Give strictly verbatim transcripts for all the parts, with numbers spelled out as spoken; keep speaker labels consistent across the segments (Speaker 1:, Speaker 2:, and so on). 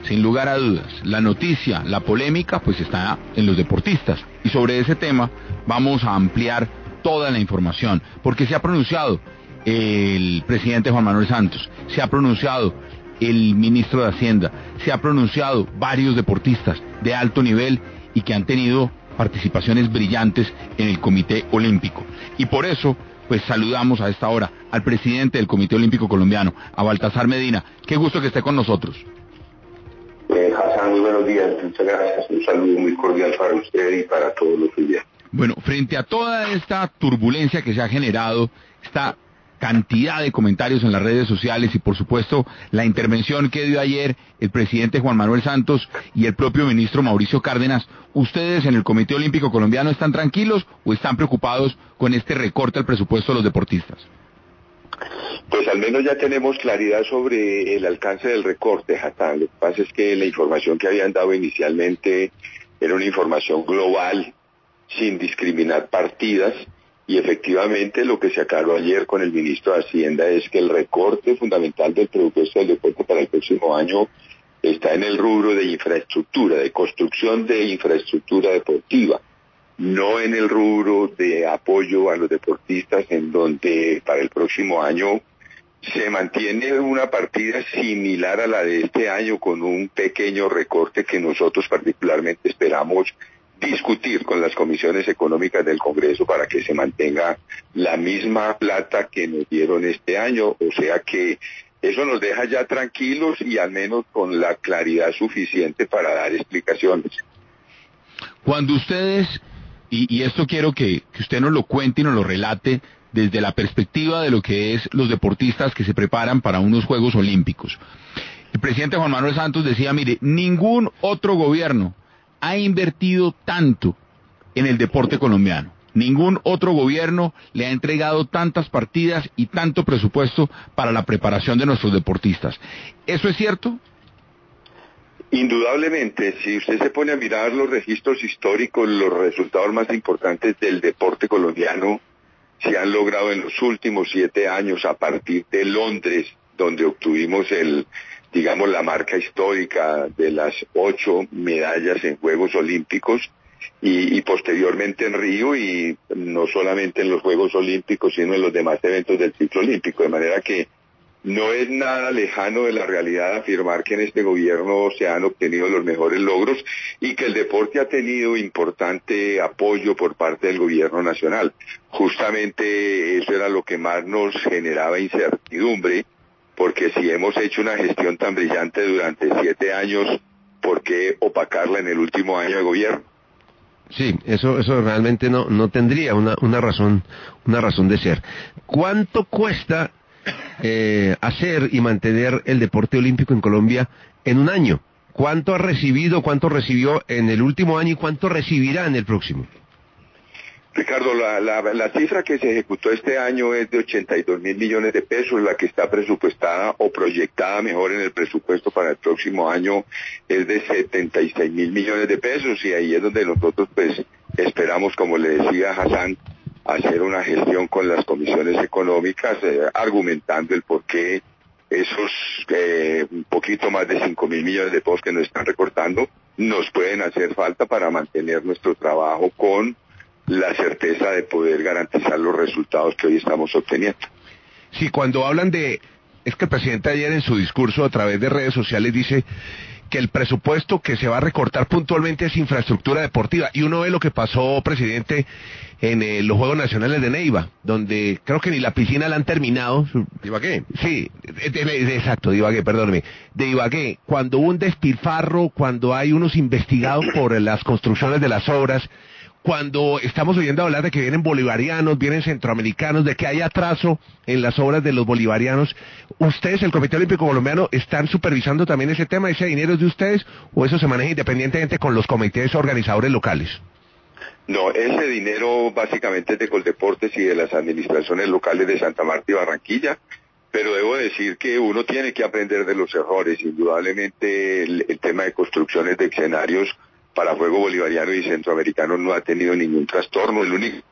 Speaker 1: sin lugar a dudas, la noticia, la polémica, pues está en los deportistas. Y sobre ese tema vamos a ampliar toda la información, porque se ha pronunciado el presidente Juan Manuel Santos, se ha pronunciado el ministro de Hacienda, se ha pronunciado varios deportistas de alto nivel y que han tenido participaciones brillantes en el Comité Olímpico. Y por eso, pues saludamos a esta hora al presidente del Comité Olímpico Colombiano, a Baltasar Medina. Qué gusto que esté con nosotros.
Speaker 2: Eh, Hassan, muy buenos días, muchas gracias. Un saludo muy cordial para usted y para todos los oyentes.
Speaker 1: Bueno, frente a toda esta turbulencia que se ha generado, esta cantidad de comentarios en las redes sociales y por supuesto la intervención que dio ayer el presidente Juan Manuel Santos y el propio ministro Mauricio Cárdenas, ¿ustedes en el Comité Olímpico Colombiano están tranquilos o están preocupados con este recorte al presupuesto de los deportistas?
Speaker 2: Pues al menos ya tenemos claridad sobre el alcance del recorte, Hassan. Lo que pasa es que la información que habían dado inicialmente era una información global, sin discriminar partidas, y efectivamente lo que se aclaró ayer con el ministro de Hacienda es que el recorte fundamental del presupuesto del deporte para el próximo año está en el rubro de infraestructura, de construcción de infraestructura deportiva, no en el rubro de apoyo a los deportistas, en donde para el próximo año se mantiene una partida similar a la de este año, con un pequeño recorte que nosotros particularmente esperamos discutir con las comisiones económicas del Congreso para que se mantenga la misma plata que nos dieron este año, o sea que eso nos deja ya tranquilos y al menos con la claridad suficiente para dar explicaciones.
Speaker 1: Cuando ustedes, y, y esto quiero que, que usted nos lo cuente y nos lo relate desde la perspectiva de lo que es los deportistas que se preparan para unos Juegos Olímpicos. El presidente Juan Manuel Santos decía, mire, ningún otro gobierno ha invertido tanto en el deporte colombiano. Ningún otro gobierno le ha entregado tantas partidas y tanto presupuesto para la preparación de nuestros deportistas. ¿Eso es cierto?
Speaker 2: Indudablemente, si usted se pone a mirar los registros históricos, los resultados más importantes del deporte colombiano se han logrado en los últimos siete años a partir de Londres, donde obtuvimos el digamos, la marca histórica de las ocho medallas en Juegos Olímpicos y, y posteriormente en Río, y no solamente en los Juegos Olímpicos, sino en los demás eventos del ciclo olímpico, de manera que no es nada lejano de la realidad afirmar que en este gobierno se han obtenido los mejores logros y que el deporte ha tenido importante apoyo por parte del gobierno nacional. Justamente eso era lo que más nos generaba incertidumbre, porque si hemos hecho una gestión tan brillante durante siete años, ¿por qué opacarla en el último año de gobierno?
Speaker 3: Sí, eso eso realmente no no tendría una una razón una razón de ser. ¿Cuánto cuesta eh, hacer y mantener el deporte olímpico en Colombia en un año? ¿Cuánto ha recibido, cuánto recibió en el último año y cuánto recibirá en el próximo?
Speaker 2: Ricardo, la, la, la cifra que se ejecutó este año es de ochenta y dos mil millones de pesos, la que está presupuestada o proyectada mejor en el presupuesto para el próximo año es de setenta y seis mil millones de pesos, y ahí es donde nosotros pues esperamos, como le decía Hassan, hacer una gestión con las comisiones económicas, eh, argumentando el por qué esos eh, un poquito más de cinco mil millones de pesos que nos están recortando nos pueden hacer falta para mantener nuestro trabajo con la certeza de poder garantizar los resultados que hoy estamos obteniendo.
Speaker 3: Sí, cuando hablan de... Es que el presidente ayer en su discurso a través de redes sociales dice que el presupuesto que se va a recortar puntualmente es infraestructura deportiva, y uno ve lo que pasó, presidente, en eh, los Juegos Nacionales de Neiva, donde creo que ni la piscina la han terminado.
Speaker 1: ¿De Ibagué?
Speaker 3: Sí, de, de, de, exacto, de Ibagué, perdóneme, de Ibagué, cuando hubo un despilfarro, cuando hay unos investigados por las construcciones de las obras, cuando estamos oyendo hablar de que vienen bolivarianos, vienen centroamericanos, de que hay atraso en las obras de los bolivarianos, ¿ustedes, el Comité Olímpico Colombiano, están supervisando también ese tema? ¿Ese dinero es de ustedes o eso se maneja independientemente con los comités organizadores locales?
Speaker 2: No, ese dinero básicamente es de Coldeportes y de las administraciones locales de Santa Marta y Barranquilla, pero debo decir que uno tiene que aprender de los errores. Indudablemente el, el tema de construcciones de escenarios para Juego Bolivariano y Centroamericano no ha tenido ningún trastorno. El único...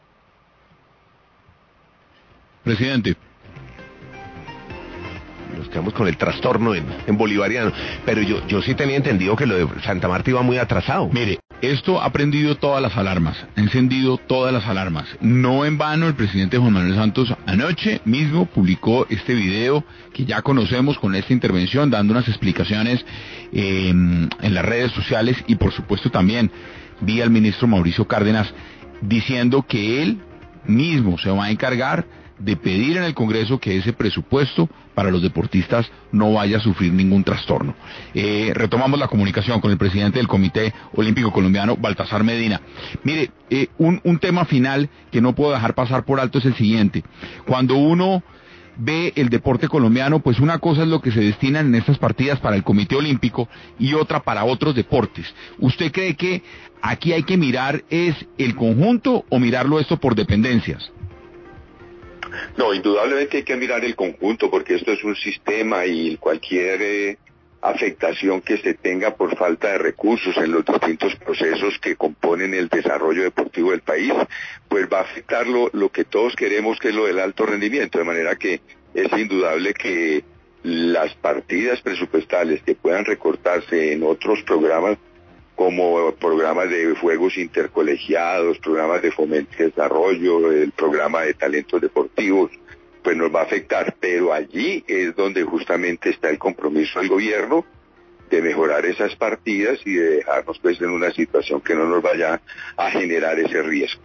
Speaker 1: Presidente.
Speaker 3: quedamos con el trastorno en, en bolivariano. Pero yo, yo sí tenía entendido que lo de Santa Marta iba muy atrasado.
Speaker 1: Mire, esto ha prendido todas las alarmas, ha encendido todas las alarmas. No en vano el presidente Juan Manuel Santos anoche mismo publicó este video que ya conocemos con esta intervención, dando unas explicaciones eh, en las redes sociales, y por supuesto también vi al ministro Mauricio Cárdenas diciendo que él mismo se va a encargar de pedir en el Congreso que ese presupuesto para los deportistas no vaya a sufrir ningún trastorno. Eh, retomamos la comunicación con el presidente del Comité Olímpico Colombiano, Baltasar Medina. Mire, eh, un, un tema final que no puedo dejar pasar por alto es el siguiente. Cuando uno ve el deporte colombiano, pues una cosa es lo que se destinan en estas partidas para el Comité Olímpico y otra para otros deportes. ¿Usted cree que aquí hay que mirar es el conjunto o mirarlo esto por dependencias?
Speaker 2: No, indudablemente hay que mirar el conjunto, porque esto es un sistema y cualquier eh, afectación que se tenga por falta de recursos en los distintos procesos que componen el desarrollo deportivo del país, pues va a afectar lo, lo que todos queremos, que es lo del alto rendimiento, de manera que es indudable que las partidas presupuestales que puedan recortarse en otros programas, como programas de juegos intercolegiados, programas de fomento y desarrollo, el programa de talentos deportivos, pues nos va a afectar, pero allí es donde justamente está el compromiso del gobierno de mejorar esas partidas y de dejarnos pues en una situación que no nos vaya a generar ese riesgo.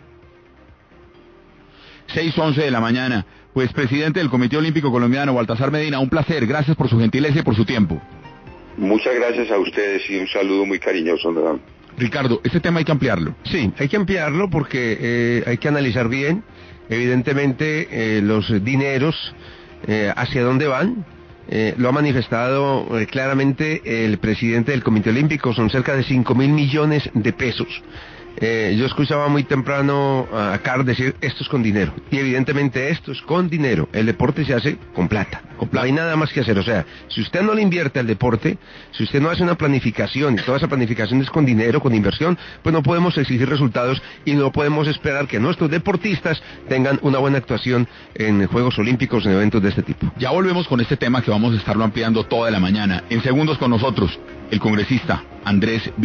Speaker 1: seis once de la mañana, pues presidente del Comité Olímpico Colombiano, Baltasar Medina, un placer, gracias por su gentileza y por su tiempo.
Speaker 2: Muchas gracias a ustedes y un saludo muy cariñoso, ¿no?
Speaker 1: Ricardo, este tema hay que ampliarlo.
Speaker 3: Sí, hay que ampliarlo porque eh, hay que analizar bien, evidentemente, eh, los dineros, eh, hacia dónde van. Eh, lo ha manifestado eh, claramente el presidente del Comité Olímpico, son cerca de cinco mil millones de pesos. Eh, yo escuchaba muy temprano a Carr decir, esto es con dinero, y evidentemente esto es con dinero, el deporte se hace con plata, con plata. No hay nada más que hacer, o sea, si usted no le invierte al deporte, si usted no hace una planificación, y toda esa planificación es con dinero, con inversión, pues no podemos exigir resultados, y no podemos esperar que nuestros deportistas tengan una buena actuación en Juegos Olímpicos, en eventos de este tipo.
Speaker 1: Ya volvemos con este tema que vamos a estarlo ampliando toda la mañana. En segundos con nosotros, el congresista Andrés